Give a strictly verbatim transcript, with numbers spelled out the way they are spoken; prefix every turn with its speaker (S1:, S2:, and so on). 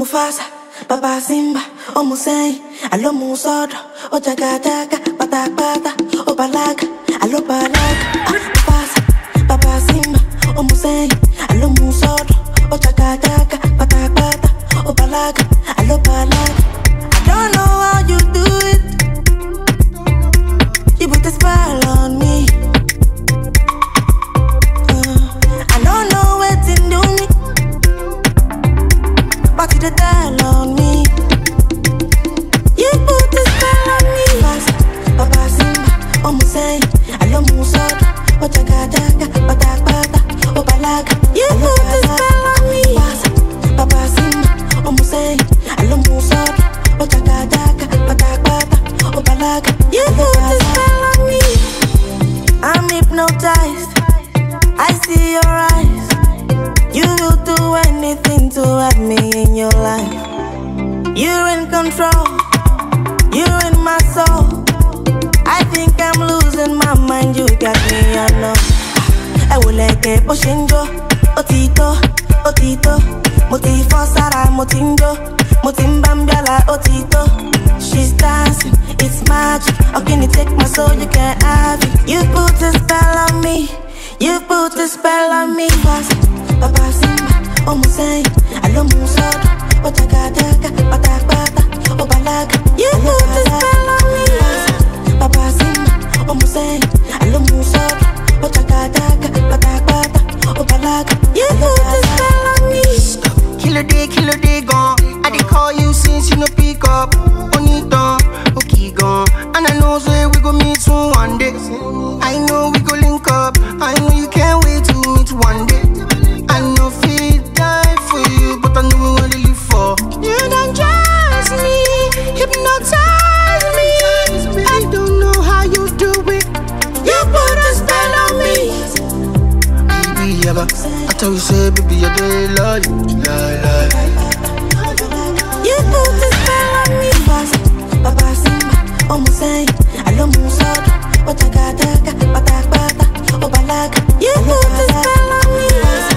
S1: Mufasa, Papa Simba, O Musei, Alo Musodo, O Jaga Jaga, Pata Pata, O Balaga, Alo Balaga. Mufasa, Papa Simba, O Musei, Alo Musodo, O Jaga Jaga, Pata Pata, O Balaga, Alo Balaga. I don't know how you do it. You put a spell on me. Back to the dial on me. You put the spell on me. Fast, Papa Simba, O Musei, Alo Musodo, O Jaga Jaga, Pata Pata, O Balaga. You put the spell on me. Fast, Papa Simba, O Musei, Alo Musodo, O Jaga Jaga, Pata Pata, O Balaga. You put the spell on me. I'm hypnotized. I see your eyes. You will do anything to have me in your life. You're in control. You're in my soul. I think I'm losing my mind. You got me, I know. I will like a poshinjo. Otito, otito. Motifo Sara, motinjo. Motimbambiala, otito. She's dancing, it's magic. How can you take my soul? You can't have it. You put a spell on me. You put a spell on me. Fast, Papa Simba, O Musei, Alo Musodo, O Jaga Jaga, Pata Pata, O Balaga. You put a spell on me. Papa Simba, O Musei, Alo Musodo, O Jaga Jaga, Pata Pata, O Balaga. You put a spell on me.
S2: Killer day, killer day gone. I did call you since you no pick up. Onita, okay gone. And I know say we go meet soon one day. I know we go link up. I know you can't wait to meet one day. I know feel die for you, but I know we wanna live for. You don't trust me, hypnotize me. I don't know how you do it. You put a spell on me. Baby, ever I tell you say, baby, I dey love you, lie, lie.
S1: You put a spell on me. Fast, Papa Simba, O Musei, Alo Musodo, O Jaga Jaga, Pata Pata, O Balaga. You put a spell on me.